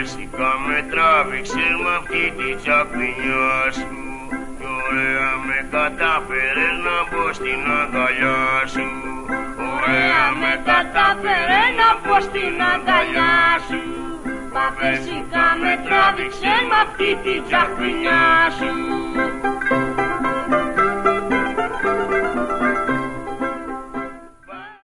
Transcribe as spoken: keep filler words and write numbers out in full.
φυσικά με τράβηξες μ' αυτή τη τσακπινιά σου. Κι ωραία με κατάφερες να μπω στην αγκαλιά σου. Ωραία με κατάφερες να μπω στην αγκαλιά σου. Μα φυσικά με τράβηξες μ' αυτή τη τσακπινιά σου.